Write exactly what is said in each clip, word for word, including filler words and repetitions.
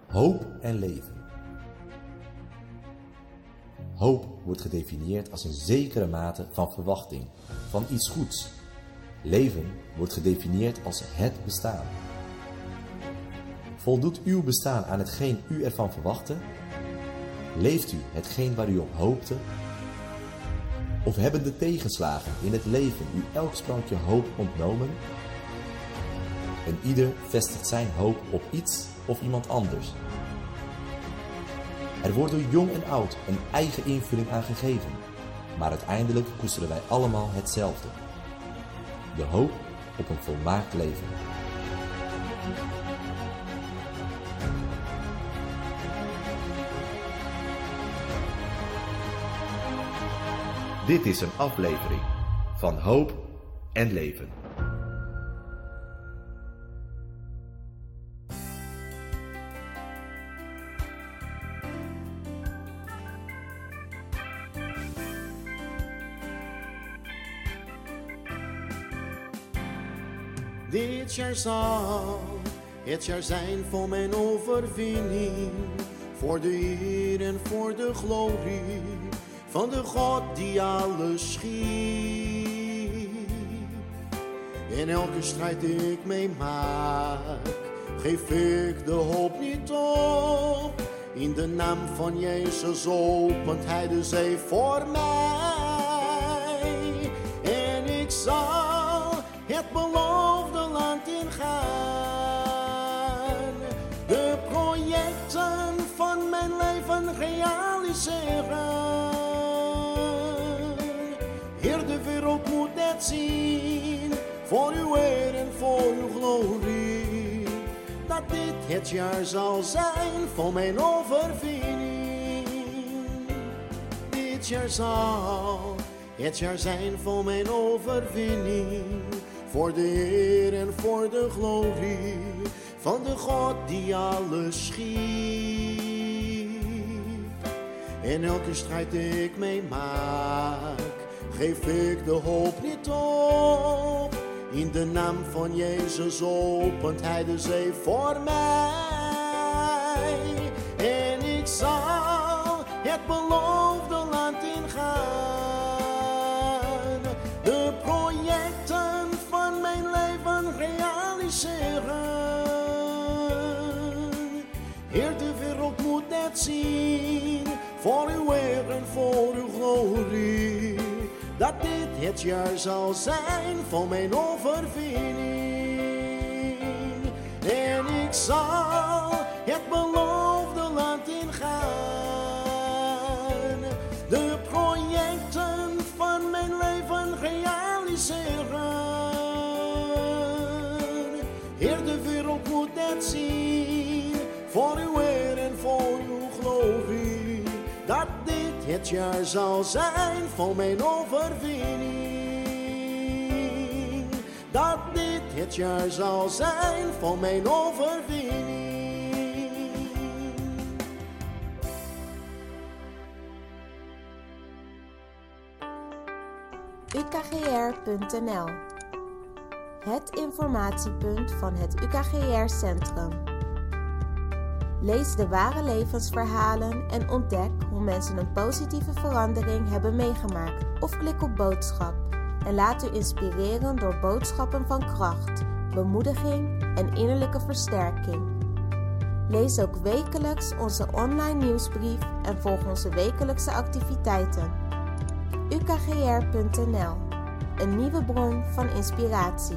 Hoop en leven. Hoop wordt gedefinieerd als een zekere mate van verwachting, van iets goeds. Leven wordt gedefinieerd als het bestaan. Voldoet uw bestaan aan hetgeen u ervan verwachtte? Leeft u hetgeen waar u op hoopte? Of hebben de tegenslagen in het leven u elk sprankje hoop ontnomen? En ieder vestigt zijn hoop op iets of iemand anders. Er wordt door jong en oud een eigen invulling aan gegeven, maar uiteindelijk koesteren wij allemaal hetzelfde. De hoop op een volmaakt leven. Dit is een aflevering van Hoop en Leven. Dit jaar zal het jaar zijn voor mijn overwinning, voor de eer en voor de glorie van de God die alles schiep. In elke strijd die ik meemaak, geef ik de hoop niet op. In de naam van Jezus opent Hij de zee voor mij. En ik zal het beloofde land ingaan, de projecten van mijn leven realiseren. Heer, de wereld moet net zien, voor uw eer en voor uw glorie, dat dit het jaar zal zijn voor mijn overwinning. Dit jaar zal het jaar zijn voor mijn overwinning, voor de eer en voor de glorie van de God die alles schiep. In elke strijd die ik meemaak, geef ik de hoop niet op. In de naam van Jezus opent Hij de zee voor mij. En ik zal het beloofde land ingaan, de projecten van mijn leven realiseren. Heer, de wereld moet net zien, voor uw eer en voor uw glorie, dat dit het jaar zal zijn voor mijn overwinning. En ik zal het beloofde land ingaan, de projecten van mijn leven realiseren. Heer, de wereld moet net zien, voor uw eer en voor uw glorie, dat dit het jaar zal zijn voor mijn overwinning. Dat dit het jaar zal zijn voor mijn overwinning. U K G R punt N L, het informatiepunt van het U K G R-centrum. Lees de ware levensverhalen en ontdek hoe mensen een positieve verandering hebben meegemaakt. Of klik op boodschap en laat u inspireren door boodschappen van kracht, bemoediging en innerlijke versterking. Lees ook wekelijks onze online nieuwsbrief en volg onze wekelijkse activiteiten. U K G R punt N L, een nieuwe bron van inspiratie.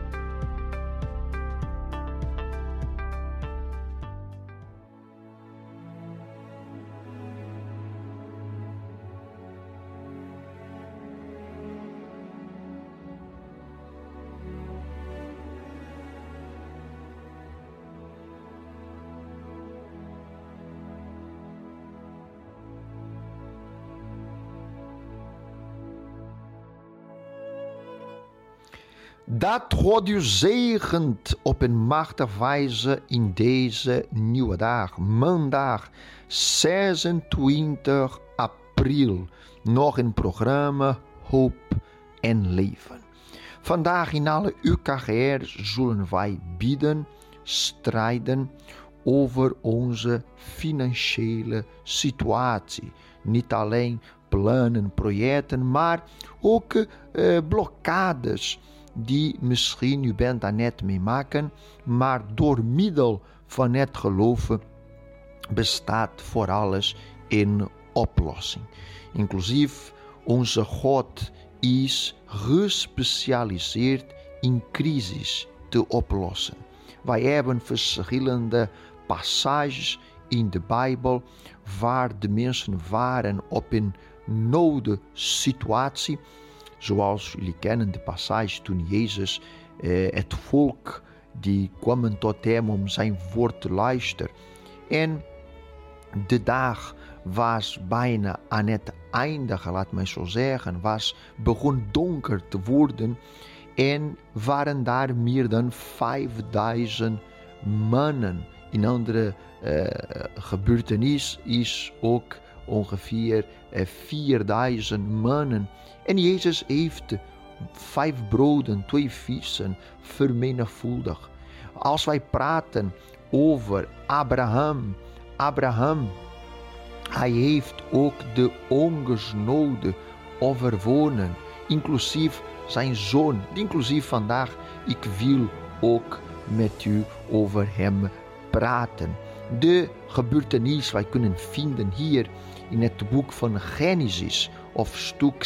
Dat God u zegent op een machtige wijze in deze nieuwe dag, maandag zesentwintig april, nog een programma Hoop en Leven. Vandaag in alle U K G R zullen wij bidden, strijden over onze financiële situatie. Niet alleen plannen, projecten, maar ook uh, blokkades die misschien u bent daar net mee maken, maar door middel van het geloven bestaat voor alles een oplossing. Inclusief onze God is gespecialiseerd in crisis te oplossen. Wij hebben verschillende passages in de Bijbel waar de mensen waren op een noodsituatie. Zoals jullie kennen de passage toen Jezus eh, het volk die kwamen tot hem om zijn woord te luisteren. En de dag was bijna aan het eindigen, laat mij zo zeggen, was begon donker te worden en waren daar meer dan vijfduizend mannen. In andere uh, gebeurtenis is ook ongeveer uh, vierduizend mannen. En Jezus heeft vijf broden, twee vissen vermenigvuldigd. Als wij praten over Abraham, Abraham, hij heeft ook de hongersnoden overwonnen, inclusief zijn zoon, inclusief vandaag, ik wil ook met u over hem praten. De gebeurtenis wij kunnen vinden hier in het boek van Genesis, of stuk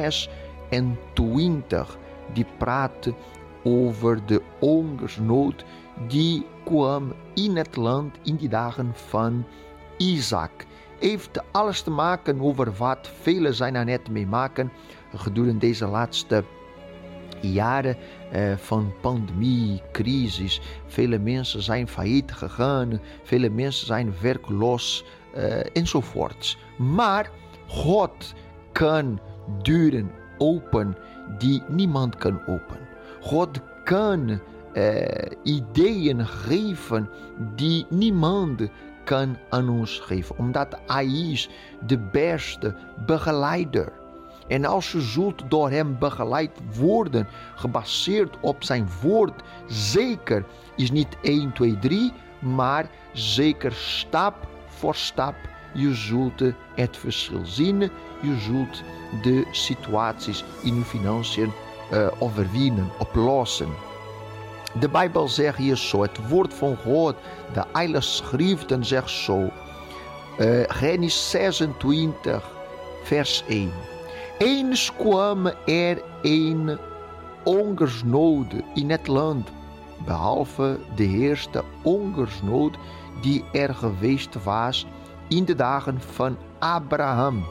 zesentwintig, die praat over de hongersnood die kwam in het land in die dagen van Isaac. Heeft alles te maken over wat velen zijn aan het meemaken gedurende deze laatste jaren eh, van pandemie, crisis. Vele mensen zijn failliet gegaan, vele mensen zijn werkloos eh, enzovoorts. Maar God kan deuren open die niemand kan openen. God kan eh, ideeën geven die niemand kan aan ons geven, omdat hij is de beste begeleider. En als je zult door hem begeleid worden, gebaseerd op zijn woord, zeker is niet één, twee, drie, maar zeker stap voor stap, je zult het verschil zien, je zult de situaties in je financiën uh, overwinnen, oplossen. De Bijbel zegt hier zo, het woord van God, de Heilige Schriften zegt zo, uh, Genesis zesentwintig, vers één. Eens kwam er een hongersnood in het land, behalve de eerste hongersnood die er geweest was in de dagen van Abraham.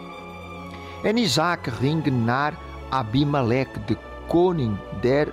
En Isaac ging naar Abimelech, de koning der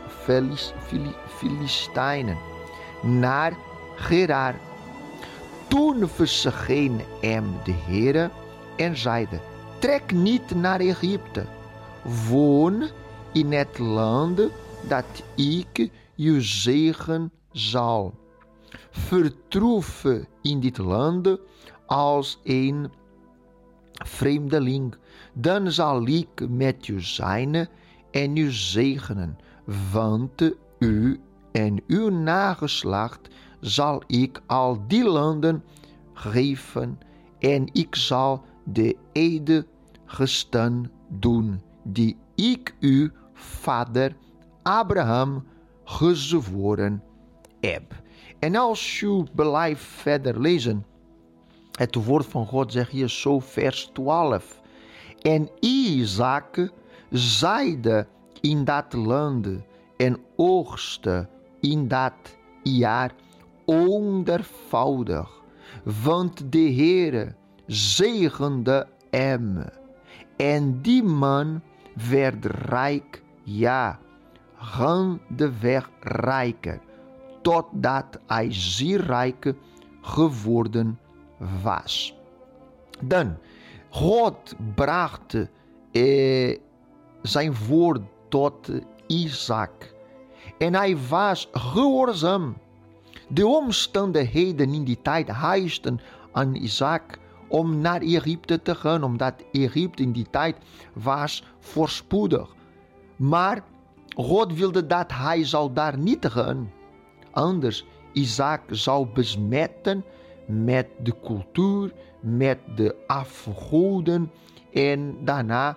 Filistijnen, naar Gerar. Toen verscheen hem de Heere en zeide, trek niet naar Egypte, woon in het land dat ik je zegen zal. Vertroef in dit land als een vreemdeling, dan zal ik met u zijn en u zegenen, want u en uw nageslacht zal ik al die landen geven en ik zal de ede gestaan doen die ik uw vader Abraham gezworen heb. En als u blijft verder lezen, het woord van God zegt hier zo vers twaalf. En Isaac zaaide in dat land en oogste in dat jaar ondervoudig, want de Heere zegende hem. En die man werd rijk, ja, gaandeweg rijker, totdat hij zeer rijk geworden was. Dan, God bracht eh, zijn woord tot Isaac. En hij was gehoorzaam. De omstandigheden in die tijd eisten aan Isaac om naar Egypte te gaan, omdat Egypte in die tijd was voorspoedig. Maar God wilde dat hij zal daar niet gaan. Anders Isaac zou besmetten met de cultuur, met de afgoden. En daarna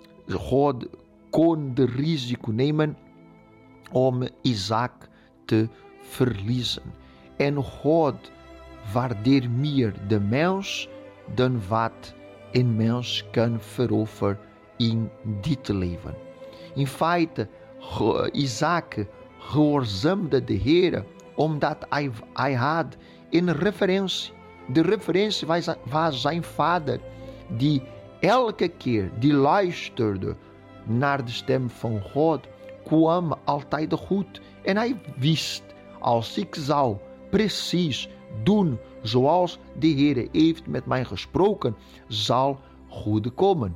God kon de risico nemen om Isaac te verliezen. En God waardeert meer de mens dan wat een mens kan veroveren in dit leven. In feite, Isaac gehoorzaamde de Heer omdat hij, hij had een referentie. De referentie was, was zijn vader, die elke keer die luisterde naar de stem van God, kwam altijd goed. En hij wist, als ik zou precies doen zoals de Heer heeft met mij gesproken, zal goed komen.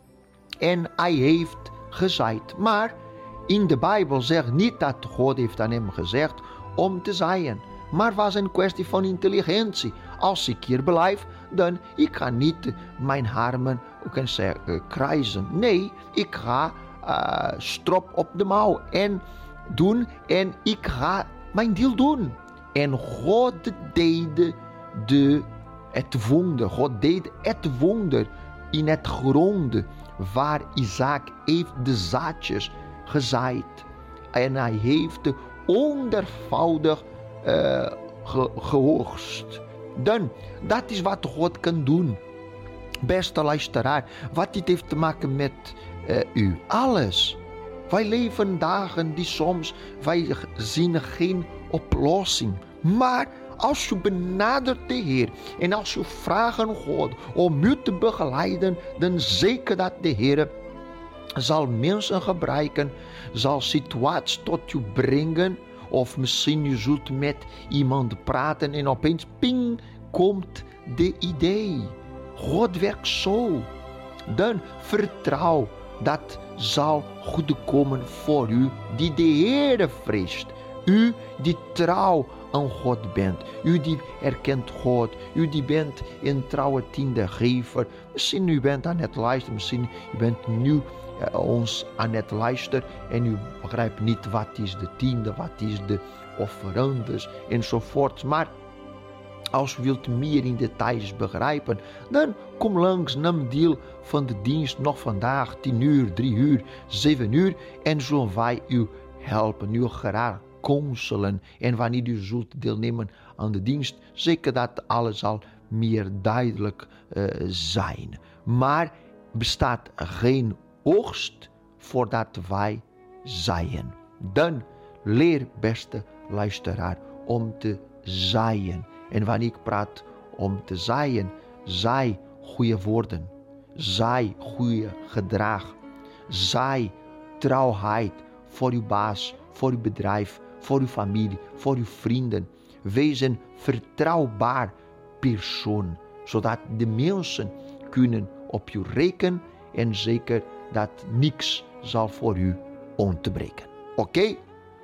En hij heeft gezaaid. Maar in de Bijbel zegt niet dat God heeft aan hem gezegd om te zaaien. Maar was een kwestie van intelligentie. Als ik hier blijf, dan ik ga niet mijn armen kan zeggen, kruisen. Nee, ik ga uh, strop op de mouw en doen en ik ga mijn deel doen. En God deed de, het wonder. God deed het wonder in het grond waar Isaac heeft de zaadjes gezaaid. En hij heeft ondervoudig uh, ge, geoogst. Dan, dat is wat God kan doen. Beste luisteraar, wat dit heeft te maken met uh, u. Alles. Wij leven dagen die soms, wij zien geen oplossing. Maar als je benadert de Heer en als je vraagt aan God om u te begeleiden, dan zeker dat de Heer zal mensen gebruiken, zal situaties tot je brengen. Of misschien je zult met iemand praten en opeens ping komt de idee. God werkt zo. Dan vertrouw dat zal goed komen voor u die de Heer vreest. U die trouw aan God bent. U die erkent God. U die bent een trouwe tiendegever. Misschien u bent aan het luisteren. Misschien u bent nu uh, ons aan het luisteren. En u begrijpt niet wat is de tiende. Wat is de offerandes. Enzovoort. Maar als u wilt meer in details begrijpen. Dan kom langs. Neem deel van de dienst. Nog vandaag. tien uur, drie uur, zeven uur. En zullen wij u helpen. U graag counselen. En wanneer u zult deelnemen aan de dienst, zeker dat alles zal meer duidelijk uh, zijn. Maar bestaat geen oogst voordat wij zaaien. Dan leer, beste luisteraar, om te zaaien. En wanneer ik praat om te zaaien, zaai goede woorden. Zaai goede gedrag. Zaai trouwheid voor uw baas, voor uw bedrijf, voor uw familie, voor uw vrienden. Wees een vertrouwbaar persoon, zodat de mensen kunnen op u rekenen en zeker dat niks zal voor u ontbreken. Oké? Okay?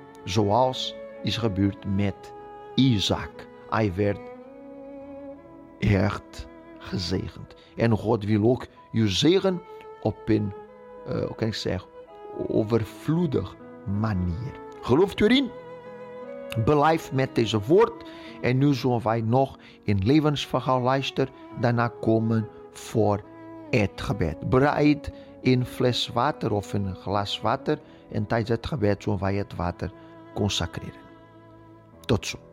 Zoals is gebeurd met Isaac. Hij werd echt gezegend. En God wil ook u zegen op een, uh, hoe kan ik zeggen, overvloedig manier. Gelooft u erin? Blijf met deze woord. En nu zullen wij nog een levensverhaal luisteren. Daarna komen voor het gebed. Bereid een fles water of een glas water. En tijdens het gebed zullen wij het water consacreren. Tot zo.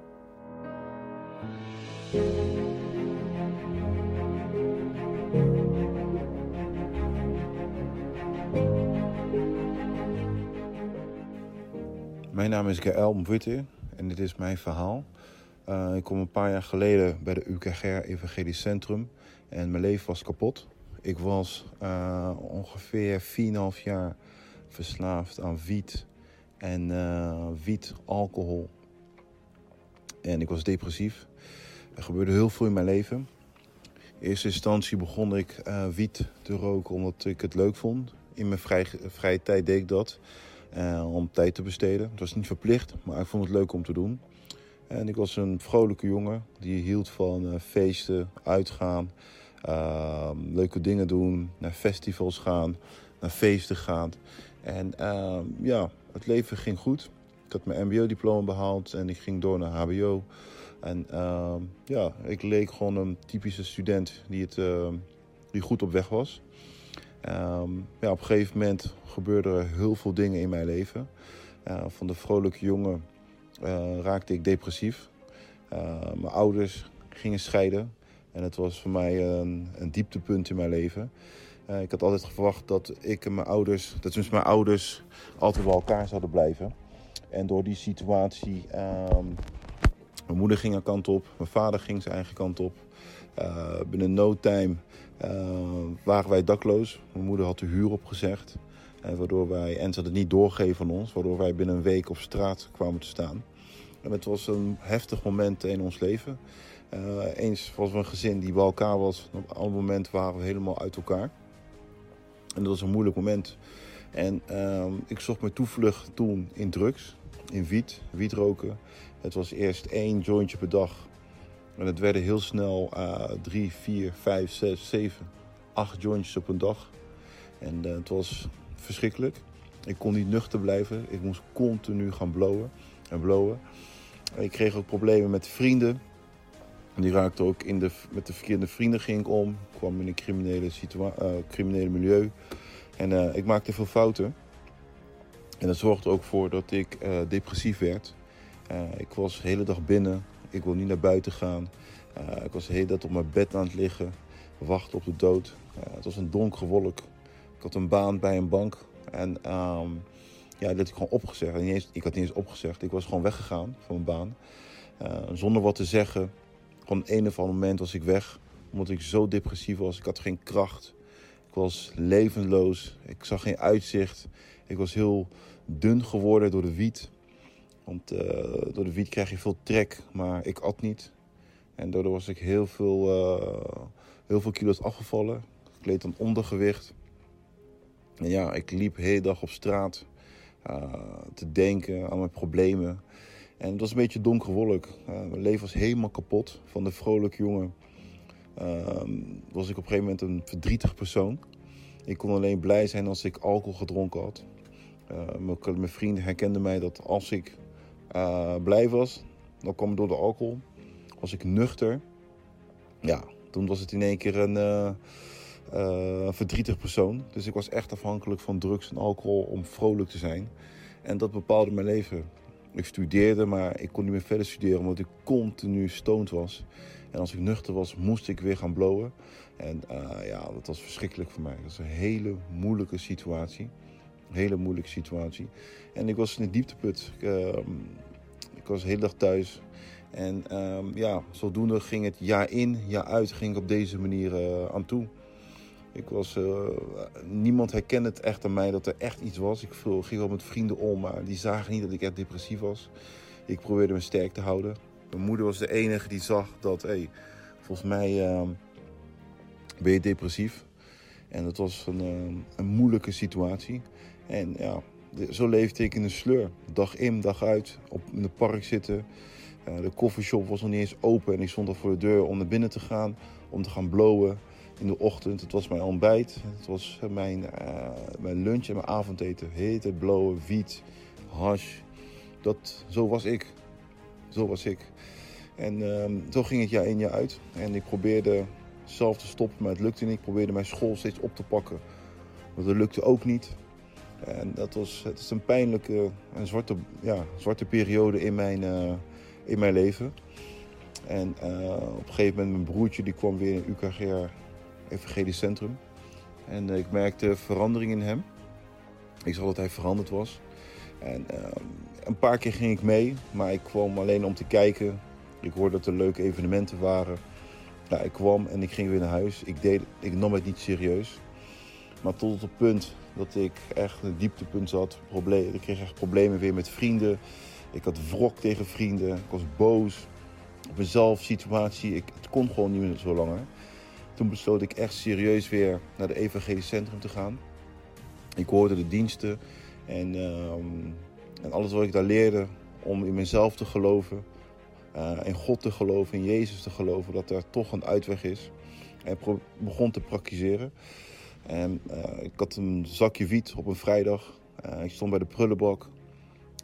Mijn naam is Gaël Mvuite en dit is mijn verhaal. Uh, ik kom een paar jaar geleden bij de U K G R Evangelisch Centrum en mijn leven was kapot. Ik was uh, ongeveer vier komma vijf jaar verslaafd aan wiet en uh, wiet, alcohol. En ik was depressief. Er gebeurde heel veel in mijn leven. In eerste instantie begon ik uh, wiet te roken omdat ik het leuk vond. In mijn vrij, vrije tijd deed ik dat. Uh, om tijd te besteden. Het was niet verplicht, maar ik vond het leuk om te doen. En ik was een vrolijke jongen die hield van uh, feesten, uitgaan, uh, leuke dingen doen, naar festivals gaan, naar feesten gaan. En uh, ja, het leven ging goed. Ik had mijn mbo-diploma behaald en ik ging door naar hbo. En uh, ja, ik leek gewoon een typische student die, het, uh, die goed op weg was. Um, ja, op een gegeven moment gebeurden er heel veel dingen in mijn leven. Uh, van de vrolijke jongen uh, raakte ik depressief. Uh, mijn ouders gingen scheiden. En het was voor mij een, een dieptepunt in mijn leven. Uh, ik had altijd verwacht dat ik en mijn ouders, dat dus mijn ouders altijd bij elkaar zouden blijven. En door die situatie, uh, mijn moeder ging een kant op, mijn vader ging zijn eigen kant op. Uh, binnen no time uh, waren wij dakloos. Mijn moeder had de huur opgezegd. Uh, waardoor wij, en ze had het niet doorgegeven aan ons, waardoor wij binnen een week op straat kwamen te staan. En het was een heftig moment in ons leven. Uh, eens was er een gezin die bij elkaar was. Op een ander moment waren we helemaal uit elkaar. En dat was een moeilijk moment. En uh, ik zocht mijn toevlucht toen in drugs, in wiet, wietroken. Het was eerst één jointje per dag. En het werden heel snel uh, drie, vier, vijf, zes, zeven, acht jointjes op een dag. En uh, het was verschrikkelijk. Ik kon niet nuchter blijven. Ik moest continu gaan blowen en blowen. Ik kreeg ook problemen met vrienden. Die raakte ook in de, met de verkeerde vrienden ging ik om. Ik kwam in een criminele, situa- uh, criminele milieu. En uh, ik maakte veel fouten. En dat zorgde ook voor dat ik uh, depressief werd. Uh, ik was de hele dag binnen. Ik wil niet naar buiten gaan. Uh, ik was de hele dag op mijn bed aan het liggen. Wachten op de dood. Uh, het was een donkere wolk. Ik had een baan bij een bank. En um, ja, dat had ik gewoon opgezegd. Niet eens, ik had niet eens opgezegd. Ik was gewoon weggegaan van mijn baan. Uh, zonder wat te zeggen. Gewoon op een of ander moment was ik weg. Omdat ik zo depressief was. Ik had geen kracht. Ik was levenloos. Ik zag geen uitzicht. Ik was heel dun geworden door de wiet. Want uh, door de wiet krijg je veel trek. Maar ik at niet. En daardoor was ik heel veel, uh, heel veel kilo's afgevallen. Ik leed aan ondergewicht. En ja, ik liep de hele dag op straat. Uh, te denken aan mijn problemen. En het was een beetje donkere wolk. Uh, mijn leven was helemaal kapot. Van de vrolijke jongen uh, was ik op een gegeven moment een verdrietig persoon. Ik kon alleen blij zijn als ik alcohol gedronken had. Uh, mijn, mijn vrienden herkenden mij dat als ik uh, blij was, dan kwam het door de alcohol. Was ik nuchter, ja, toen was het in één keer een uh, uh, verdrietig persoon. Dus ik was echt afhankelijk van drugs en alcohol om vrolijk te zijn. En dat bepaalde mijn leven. Ik studeerde, maar ik kon niet meer verder studeren omdat ik continu stoned was. En als ik nuchter was, moest ik weer gaan blowen. En uh, ja, dat was verschrikkelijk voor mij. Dat was een hele moeilijke situatie. Een hele moeilijke situatie. En ik was in een diepteput. Ik, uh, ik was de hele dag thuis. En uh, ja, zodoende ging het jaar in, jaar uit, ging ik op deze manier uh, aan toe. Ik was, uh, niemand herkende het echt aan mij dat er echt iets was. Ik ging wel met vrienden om, maar die zagen niet dat ik echt depressief was. Ik probeerde me sterk te houden. Mijn moeder was de enige die zag dat, hé, hey, volgens mij uh, ben je depressief. En dat was een, uh, een moeilijke situatie. En ja, de, zo leefde ik in een sleur. Dag in, dag uit, op, in het park zitten. Uh, de coffeeshop was nog niet eens open en ik stond al voor de deur om naar binnen te gaan. Om te gaan blowen in de ochtend. Het was mijn ontbijt, het was mijn, uh, mijn lunch en mijn avondeten. Hete, blowen, wiet, hash. Dat, zo was ik. Zo was ik. En uh, zo ging het jaar in jaar uit. En ik probeerde zelf te stoppen, maar het lukte niet. Ik probeerde mijn school steeds op te pakken. Maar dat lukte ook niet. En dat was, het is een pijnlijke, een zwarte, ja, zwarte periode in mijn, uh, in mijn leven. En uh, op een gegeven moment, mijn broertje die kwam weer in U K G R Evangelisch Centrum. En uh, ik merkte verandering in hem. Ik zag dat hij veranderd was. En uh, een paar keer ging ik mee, maar ik kwam alleen om te kijken. Ik hoorde dat er leuke evenementen waren. Ja, ik kwam en ik ging weer naar huis. Ik, deed, ik nam het niet serieus. Maar tot op het punt dat ik echt een dieptepunt zat. Probleem, ik kreeg echt problemen weer met vrienden. Ik had wrok tegen vrienden. Ik was boos op mezelf, situatie. Ik, het kon gewoon niet meer zo langer. Toen besloot ik echt serieus weer naar de Evangelisch Centrum te gaan. Ik hoorde de diensten en, uh, en alles wat ik daar leerde om in mezelf te geloven. Uh, in God te geloven, in Jezus te geloven, dat er toch een uitweg is. En ik pro- begon te praktiseren. En uh, ik had een zakje wiet op een vrijdag. Uh, ik stond bij de prullenbak.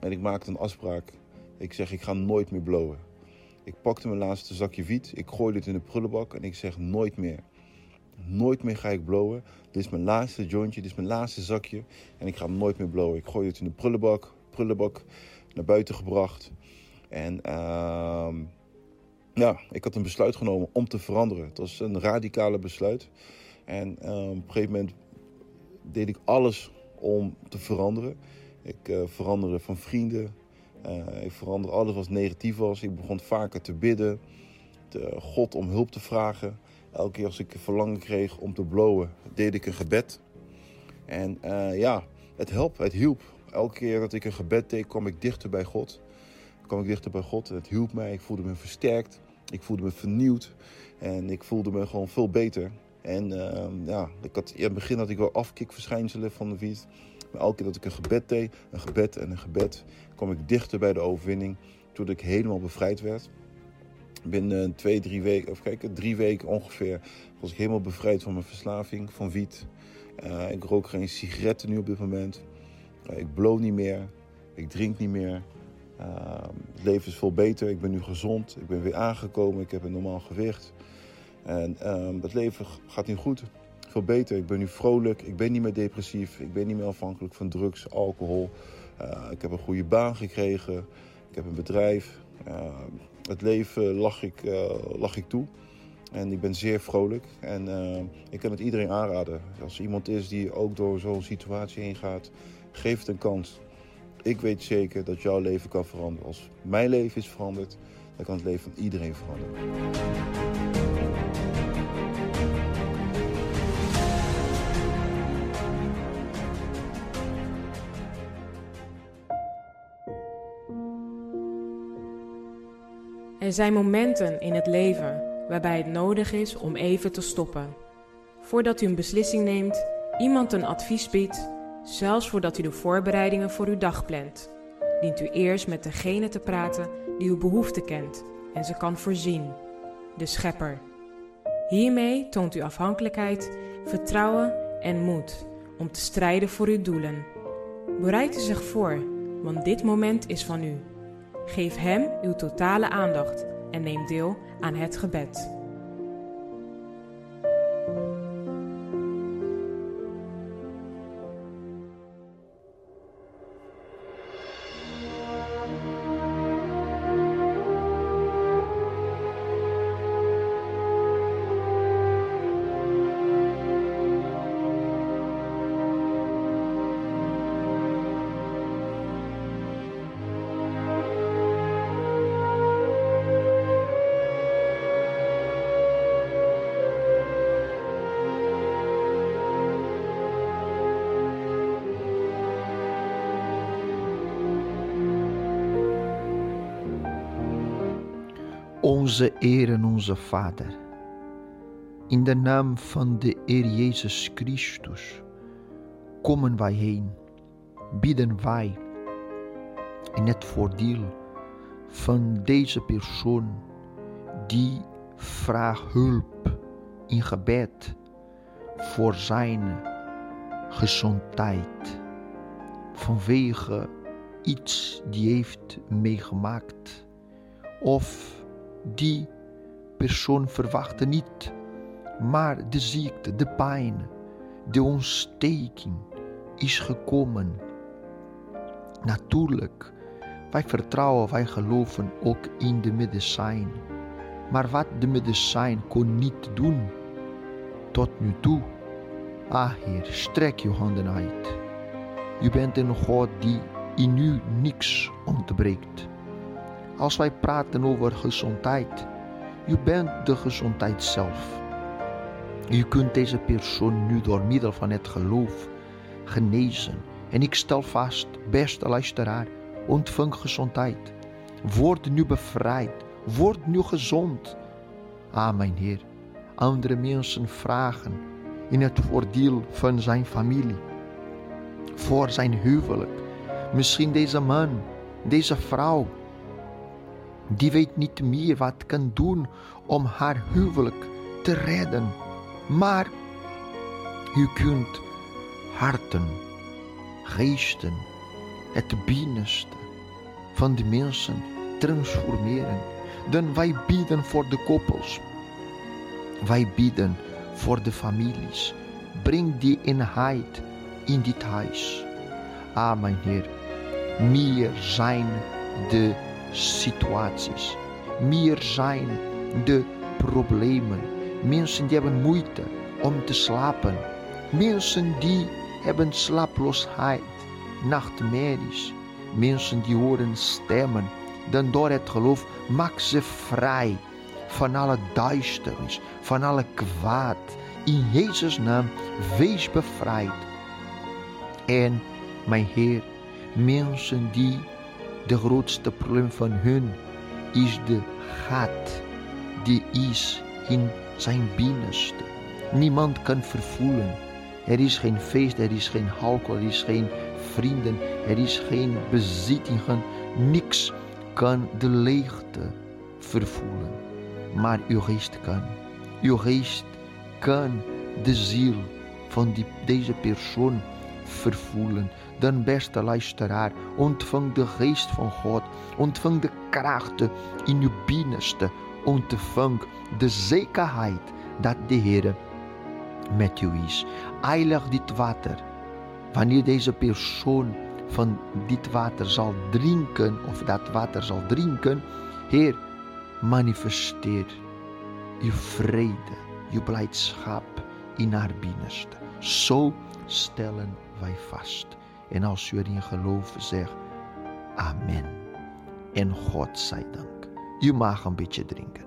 En ik maakte een afspraak. Ik zeg, ik ga nooit meer blowen. Ik pakte mijn laatste zakje wiet. Ik gooide het in de prullenbak. En ik zeg, nooit meer. Nooit meer ga ik blowen. Dit is mijn laatste jointje. Dit is mijn laatste zakje. En ik ga nooit meer blowen. Ik gooide het in de prullenbak. Prullenbak naar buiten gebracht. En uh, ja, ik had een besluit genomen om te veranderen. Het was een radicale besluit. En uh, op een gegeven moment deed ik alles om te veranderen. Ik uh, veranderde van vrienden. Uh, ik veranderde alles wat negatief was. Ik begon vaker te bidden. Te, God om hulp te vragen. Elke keer als ik verlangen kreeg om te blowen, deed ik een gebed. En uh, ja, het helpt, het hielp. Elke keer dat ik een gebed deed, kwam ik dichter bij God. kwam ik dichter bij God. Het hielp mij. Ik voelde me versterkt. Ik voelde me vernieuwd. En ik voelde me gewoon veel beter. En uh, ja, ik had, in het begin had ik wel afkikverschijnselen van de wiet. Maar elke keer dat ik een gebed deed, een gebed en een gebed, kwam ik dichter bij de overwinning. Totdat ik helemaal bevrijd werd. Binnen twee, drie weken, of kijk, drie weken ongeveer, was ik helemaal bevrijd van mijn verslaving, van wiet. Uh, ik rook geen sigaretten nu op dit moment. Uh, ik blow niet meer. Ik drink niet meer. Uh, het leven is veel beter. Ik ben nu gezond. Ik ben weer aangekomen. Ik heb een normaal gewicht. En uh, het leven gaat nu goed. Veel beter. Ik ben nu vrolijk. Ik ben niet meer depressief. Ik ben niet meer afhankelijk van drugs, alcohol. Uh, ik heb een goede baan gekregen. Ik heb een bedrijf. Uh, het leven lach ik, uh, lach ik toe. En ik ben zeer vrolijk. En uh, ik kan het iedereen aanraden. Als er iemand is die ook door zo'n situatie heen gaat, geef het een kans. Ik weet zeker dat jouw leven kan veranderen. Als mijn leven is veranderd, dan kan het leven van iedereen veranderen. Er zijn momenten in het leven waarbij het nodig is om even te stoppen. Voordat u een beslissing neemt, iemand een advies biedt, zelfs voordat u de voorbereidingen voor uw dag plant, dient u eerst met degene te praten die uw behoeften kent en ze kan voorzien, de Schepper. Hiermee toont u afhankelijkheid, vertrouwen en moed om te strijden voor uw doelen. Bereid u zich voor, want dit moment is van u. Geef hem uw totale aandacht en neem deel aan het gebed. Onze Heer en onze Vader, in de naam van de Heer Jezus Christus, komen wij heen, bidden wij in het voordeel van deze persoon die vraagt hulp in gebed voor zijn gezondheid, vanwege iets die heeft meegemaakt of die persoon verwachtte niet, maar de ziekte, de pijn, de ontsteking is gekomen. Natuurlijk, wij vertrouwen, wij geloven ook in de medicijn. Maar wat de medicijn kon niet doen, tot nu toe. Ah Heer, strek je handen uit. U bent een God die in u niks ontbreekt. Als wij praten over gezondheid, u bent de gezondheid zelf. U kunt deze persoon nu door middel van het geloof genezen. En ik stel vast, beste luisteraar, ontvang gezondheid. Word nu bevrijd, word nu gezond. Ah, mijn Heer, andere mensen vragen in het voordeel van zijn familie, voor zijn huwelijk. Misschien deze man, deze vrouw, die weet niet meer wat kan doen om haar huwelijk te redden. Maar u kunt harten, geesten, het binnenste van de mensen transformeren. Dan wij bidden voor de koppels. Wij bidden voor de families. Breng die eenheid in dit huis. Ah, mijn Heer, meer zijn de situaties. Meer zijn de problemen. Mensen die hebben moeite om te slapen. Mensen die hebben slaaploosheid, nachtmerries. Mensen die horen stemmen. Dan door het geloof maak ze vrij van alle duisternis, van alle kwaad. In Jezus' naam, wees bevrijd. En, mijn Heer, mensen die de grootste probleem van hun is de gat die is in zijn binnenste. Niemand kan vervoelen. Er is geen feest, er is geen alcohol, er is geen vrienden, er is geen bezittingen. Niks kan de leegte vervoelen. Maar uw geest kan. Uw geest kan de ziel van die, deze persoon vervoelen. Dan, beste luisteraar, ontvang de geest van God. Ontvang de krachten in uw binnenste. Ontvang de zekerheid dat de Heer met u is. Heilig dit water. Wanneer deze persoon van dit water zal drinken, of dat water zal drinken, Heer, manifesteer uw vrede, uw blijdschap in haar binnenste. Zo stellen wij vast. En als u erin gelooft, zeg amen. En God zij dank. U mag een beetje drinken.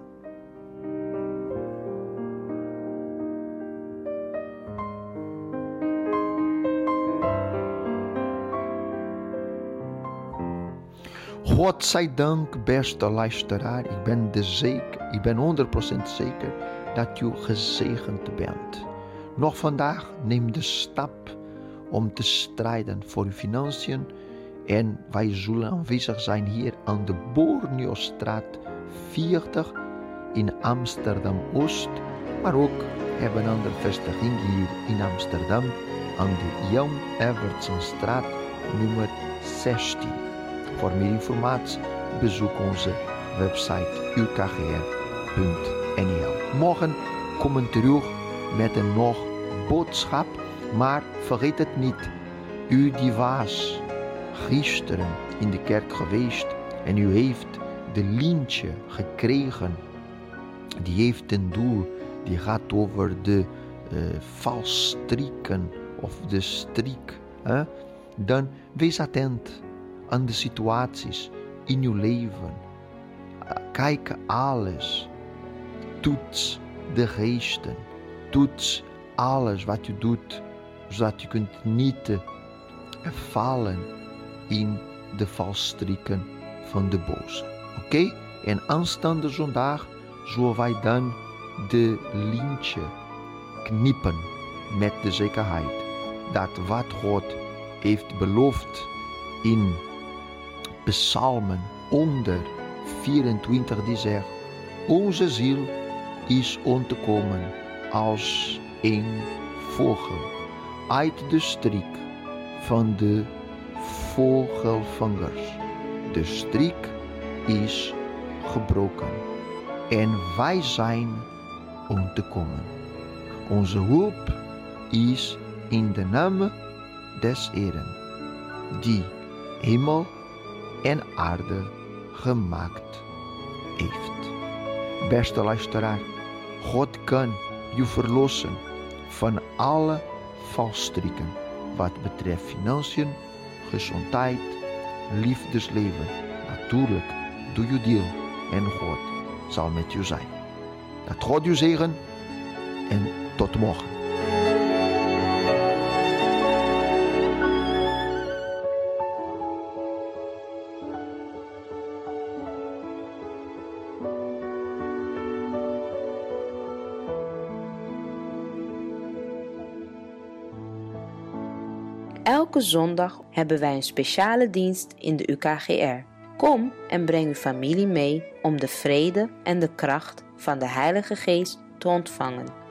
God zij dank, beste luisteraar. Ik ben, de zeker, ik ben honderd procent zeker dat u gezegend bent. Nog vandaag neem de stap om te strijden voor uw financiën. En wij zullen aanwezig zijn hier aan de Borneostraat veertig in Amsterdam-Oost. Maar ook hebben een andere vestiging hier in Amsterdam aan de Jan Evertsenstraat nummer zestien. Voor meer informatie bezoek onze website u k g r punt n l. Morgen komen terug met een nog boodschap, maar vergeet het niet. U die was gisteren in de kerk geweest en u heeft de lintje gekregen. Die heeft een doel, die gaat over de uh, valstrikken of de strik. Hè? Dan wees attent aan de situaties in uw leven. Kijk alles. Toets de geesten. Toets alles wat u doet, zodat u kunt niet vallen in de valstrikken van de boze. Oké? Okay? En aanstaande zondag zullen wij dan de lintje knippen met de zekerheid dat wat God heeft beloofd in Psalmen onder vierentwintig die zegt: onze ziel is ontkomen als een vogel uit de strik van de vogelvangers. De strik is gebroken en wij zijn ontkomen. Onze hulp is in de naam des Heeren, die hemel en aarde gemaakt heeft. Beste luisteraar, God kan je verlossen van alle valstrikken wat betreft financiën, gezondheid, liefdesleven. Natuurlijk, doe je deel en God zal met je zijn. Dat God je zegen en tot morgen. Elke zondag hebben wij een speciale dienst in de U K G R. Kom en breng uw familie mee om de vrede en de kracht van de Heilige Geest te ontvangen.